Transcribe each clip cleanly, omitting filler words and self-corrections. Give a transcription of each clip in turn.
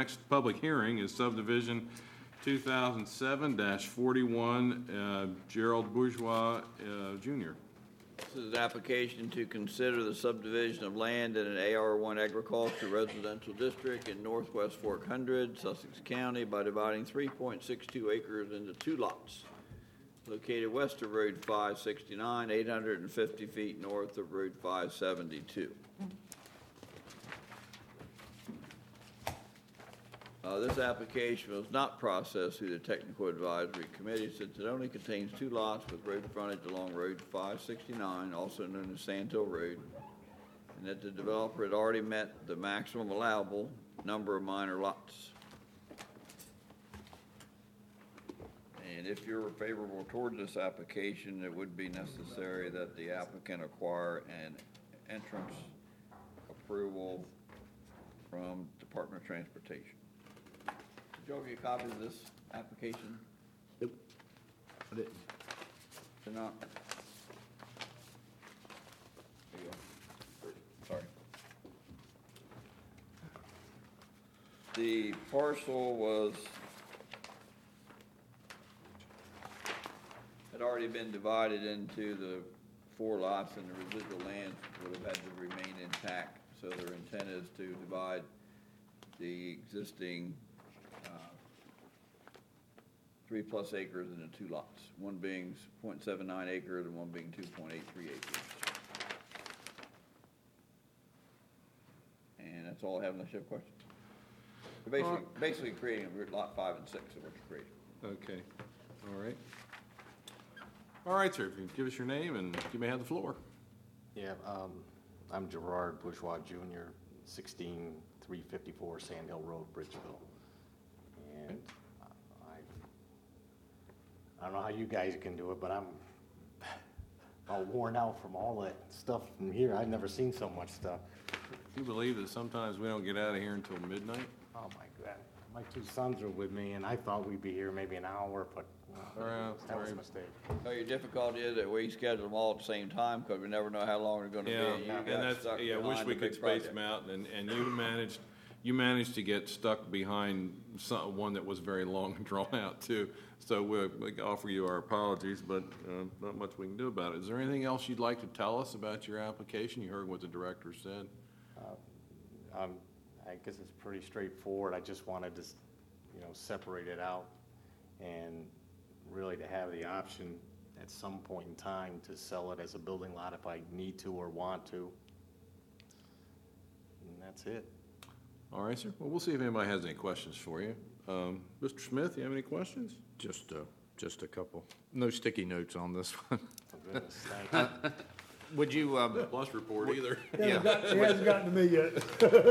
next public hearing is subdivision 2007-41, Gerald Bourgeois, Jr. This is an application to consider the subdivision of land in an AR1 agriculture residential district in northwest Fork Hundred, Sussex County, by dividing 3.62 acres into 2 lots. Located west of Road 569, 850 feet north of Road 572. This application was not processed through the Technical Advisory Committee since it only contains 2 lots with road frontage along Road 569, also known as Sand Hill Road, and that the developer had already met the maximum allowable number of minor lots. And if you're favorable toward this application, it would be necessary that the applicant acquire an entrance approval from Department of Transportation. Did you all get a copy of this application? Nope. I didn't. Did not? There you go. Sorry. The parcel had already been divided into the 4 lots, and the residual land would have had to remain intact. So their intent is to divide the existing 3+ acres into 2 lots, one being 0.79 acres and one being 2.83 acres. And that's all I have unless you have questions. We're basically creating lot 5 and 6 of what you're creating. Okay, all right. All right, sir, if you give us your name and you may have the floor. Yeah, I'm Gerard Bourgeois Jr., 16354 Sand Hill Road, Bridgeville. And I don't know how you guys can do it, but I'm all worn out from all that stuff from here. I've never seen so much stuff. Do you believe that sometimes we don't get out of here until midnight? Oh my God. My 2 sons are with me, and I thought we'd be here maybe an hour, but that was a mistake. So your difficult is that we schedule them all at the same time because we never know how long they're going to be. Yeah, and that's, I wish we could space them out, and you managed to get stuck behind one that was very long and drawn out too. So we offer you our apologies, but not much we can do about it. Is there anything else you'd like to tell us about your application? You heard what the director said. I guess it's pretty straightforward. I just wanted to, separate it out and really to have the option at some point in time to sell it as a building lot if I need to or want to. And that's it. All right, sir. Well, we'll see if anybody has any questions for you. Mr. Smith, you have any questions? Just a couple. No sticky notes on this one. Oh, goodness, thank you. Would you, Plus report either. He hasn't gotten to me yet.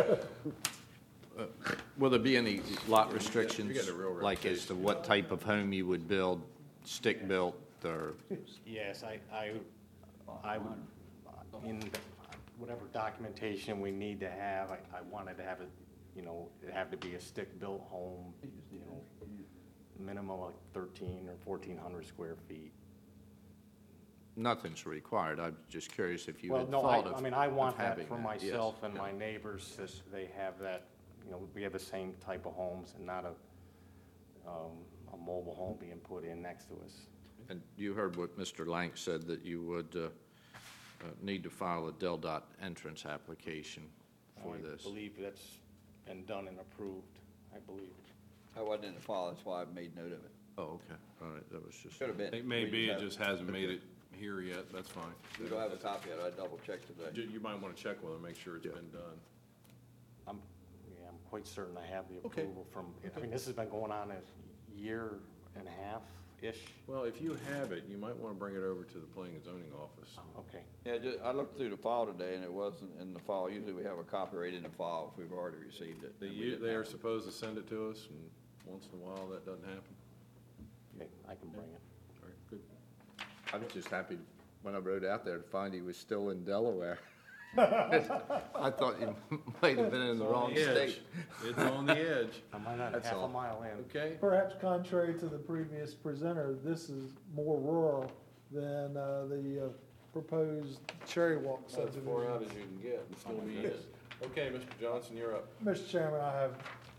will there be any lot restrictions, You got a real like as to what type of home you would build, stick built, or? Yes, I would, in whatever documentation we need to have, I wanted to have it, it had to be a stick-built home, minimum of 1,300 or 1,400 square feet. Nothing's required. I'm just curious if you Well, had no, thought of I mean, I want of having that for that. myself Yes. and my neighbors, that they have that, we have the same type of homes and not a mobile home being put in next to us. And you heard what Mr. Lank said, that you would need to file a Del Dot entrance application for this. I believe that's been done and approved, I believe. I wasn't in the file, that's why I made note of it. Oh, okay. All right, that was just. Could have been. It may We be, it have- just hasn't made it here yet. That's fine. We don't have a copy of it, I double checked today. You might want to check with them, make sure it's been done. I'm quite certain I have the Okay. approval from, I mean, this has been going on a year and a half-ish. Well, if you have it, you might want to bring it over to the planning and zoning office. Okay. Yeah, I looked through the file today and it wasn't in the file. Usually we have a copy right in the file if we've already received it. and we didn't They are have it. supposed to send it to us, and once in a while that doesn't happen. Okay, I can bring it. All right, good. I was just happy when I rode out there to find he was still in Delaware. I thought you might have been in the wrong state. It's on the edge. I might not That's half a all. mile in. Okay? Perhaps contrary to the previous presenter, this is more rural than the proposed Cherry Walk That's as far out subdivision. as you can get and still be in. Okay, Mr. Johnson, you're up. Mr. Chairman, I have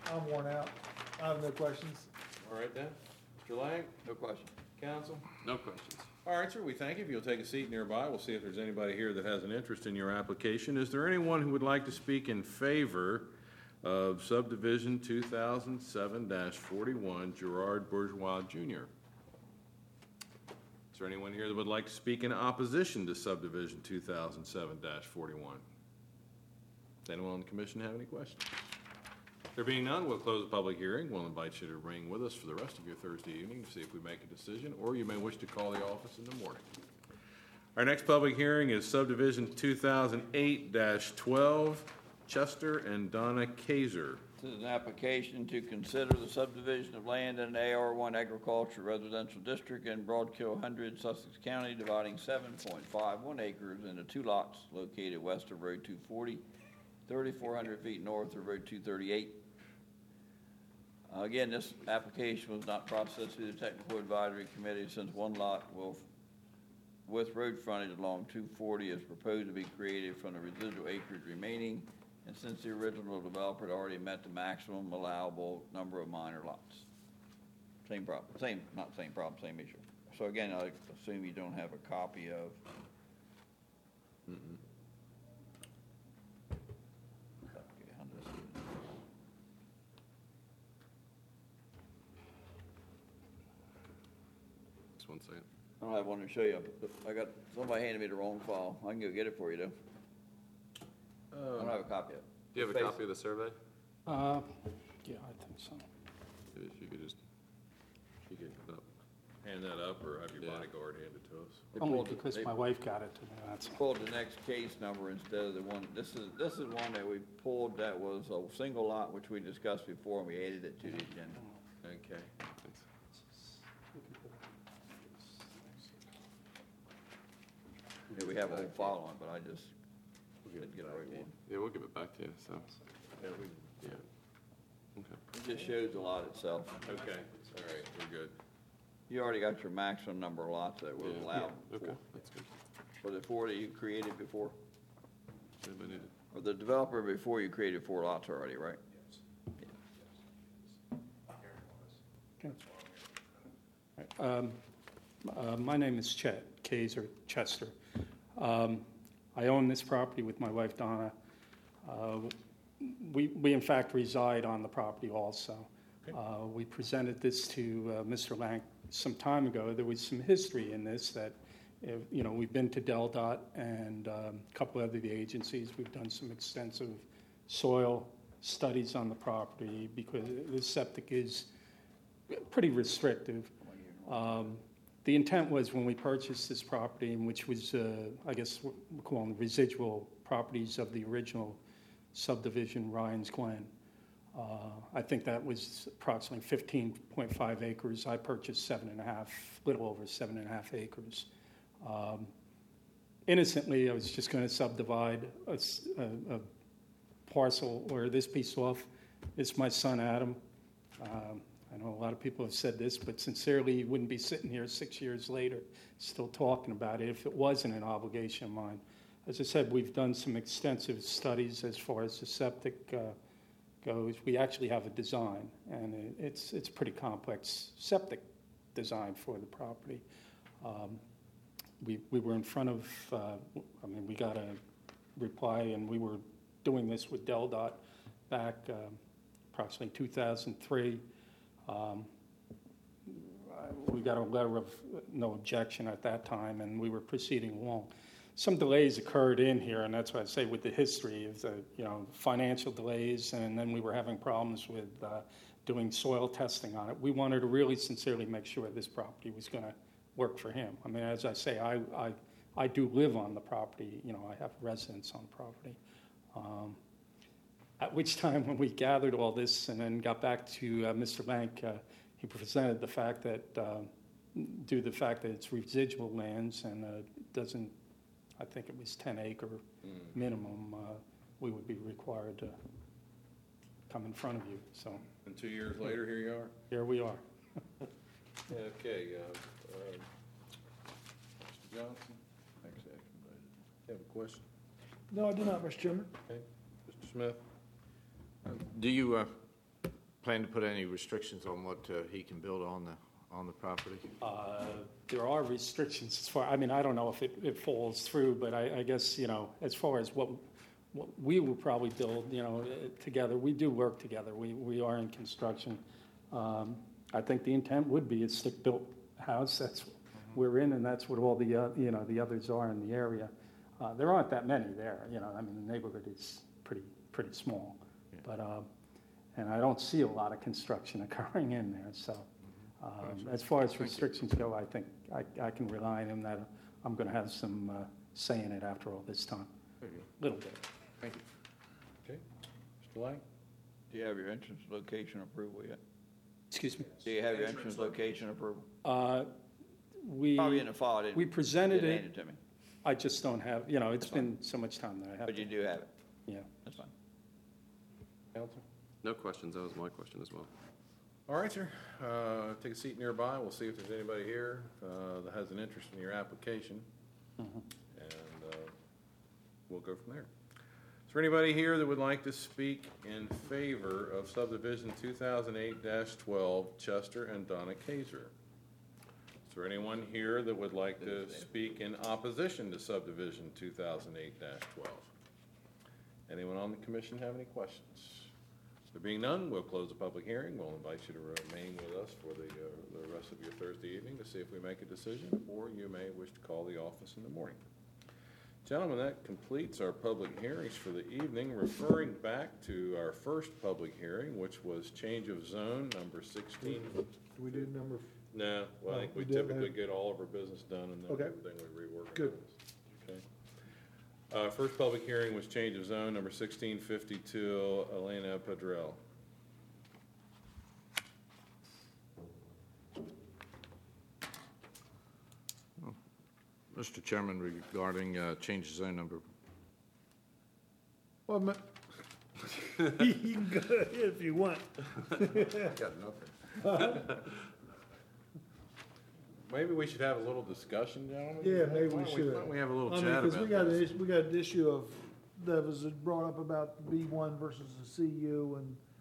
I'm worn out. I have no questions. All right then. Mr. Lang, No question. counsel? No questions. All right, sir, we thank you. If you'll take a seat nearby, we'll see if there's anybody here that has an interest in your application. Is there anyone who would like to speak in favor of subdivision 2007-41 Gerard Bourgeois Jr.? Is there anyone here that would like to speak in opposition to subdivision 2007-41? Does anyone on the commission have any questions? There being none, we'll close the public hearing. We'll invite you to ring with us for the rest of your Thursday evening to see if we make a decision, or you may wish to call the office in the morning. Our next public hearing is subdivision 2008-12, Chester and Donna Kaiser. This is an application to consider the subdivision of land in an AR1 agriculture residential district in Broadkill 100, Sussex County, dividing 7.51 acres into 2 lots located west of Road 240, 3,400 feet north of Road 238. Again, this application was not processed through the Technical Advisory Committee since one lot with road frontage along 240 is proposed to be created from the residual acreage remaining, and since the original developer had already met the maximum allowable number of minor lots. Same problem, same issue. So again, I assume you don't have a copy of. Just 1 second. I don't have one to show you. I got, somebody handed me the wrong file. I can go get it for you, though. I don't have a copy of it. Do you have a copy of the survey? Yeah, I think so. If you could just, you could Hand that up, or have your Yeah. bodyguard hand it to us. They Only pulled it- because they my wife got it to me, that's all. pulled the next case number instead of the one, this is one that we pulled that was a single lot, which we discussed before, and we added it to the agenda. Okay. Yeah, we have a whole file on it, but I just didn't get the right one. Yeah, we'll give it back to you, so, Yeah, yeah. Okay. It just shows the lot itself. okay, all right, we're good. You already got your maximum number of lots that was Yeah. allowed Okay, for. that's good. For the 4 that you created before, Anybody need it? or the developer before you created 4 lots already, right? My name is Chet Kaiser, Chester. I own this property with my wife Donna. We in fact reside on the property also. We presented this to Mr. Lang some time ago. There was some history in this that, we've been to DelDOT and a couple other agencies. We've done some extensive soil studies on the property because the septic is pretty restrictive. The intent was when we purchased this property, which was, I guess we're calling the residual properties of the original subdivision, Ryan's Glen. I think that was approximately 15.5 acres. I purchased 7.5, little over 7.5 acres. Innocently, I was just going to subdivide a parcel or this piece off. It's my son, Adam. I know a lot of people have said this, but sincerely, you wouldn't be sitting here 6 years later still talking about it if it wasn't an obligation of mine. As I said, we've done some extensive studies as far as the septic goes. We actually have a design, and it's a pretty complex septic design for the property. We were in front of, we got a reply, and we were doing this with DelDOT back approximately 2003. We got a letter of no objection at that time, and we were proceeding along. Some delays occurred in here, and that's why I say with the history of the, financial delays, and then we were having problems with doing soil testing on it. We wanted to really sincerely make sure this property was going to work for him. I mean, as I say, I do live on the property. I have residence on the property. At which time, when we gathered all this and then got back to Mr. Lank, he presented the fact that, due to the fact that it's residual lands and doesn't, I think it was 10-acre minimum, we would be required to come in front of you. So And 2 years later, here you are? here we are. Okay, Mr. Johnson? You have a question? No, I do not, Mr. Chairman. Okay. Mr. Smith? Do you plan to put any restrictions on what he can build on the property? There are restrictions as far, I mean, I don't know if it falls through, but I guess, you know, as far as what we will probably build, you know, together, we do work together. We are in construction. I think the intent would be a stick-built house. That's what we're in, and that's what all the, you know, the others are in the area. There aren't that many there, you know, I mean, the neighborhood is pretty small. Yeah. But, and I don't see a lot of construction occurring in there, so. As far as restrictions go, I think I can rely on him that I'm going to have some say in it after all this time. Very good. Little bit. Thank you. Okay. Mr. Lang? Do you have your entrance location approval yet? Excuse me? Do you have your entrance location approval? We Probably in the file, didn't we presented didn't it. hand it to me, I just don't have, you know, it's been so much time that I have. but you do have it. Yeah. That's fine. Counsel? No questions. That was my question as well. All right, sir. Take a seat nearby. We'll see if there's anybody here that has an interest in your application. And we'll go from there. Is there anybody here that would like to speak in favor of subdivision 2008-12 Chester and Donna Kaiser? Is there anyone here that would like to speak in opposition to subdivision 2008-12? Anyone on the commission have any questions? There being none, we'll close the public hearing. We'll invite you to remain with us for the rest of your Thursday evening to see if we make a decision, or you may wish to call the office in the morning. Gentlemen, that completes our public hearings for the evening. Referring back to our first public hearing, which was change of zone number 16. Do we do number? No, well, I think we we did typically that. get all of our business done and Okay. then we rework. Good. Okay. First public hearing was change of zone number 1652, Elena Padrell. Mr. Chairman, regarding change of zone number, Well, you can go ahead if you want. Got nothing. Maybe we should have a little discussion, gentlemen? Yeah, maybe we Why don't should. Why don't we have a little I mean, chat because about this? we got an issue of, that was brought up about B1 versus the CU and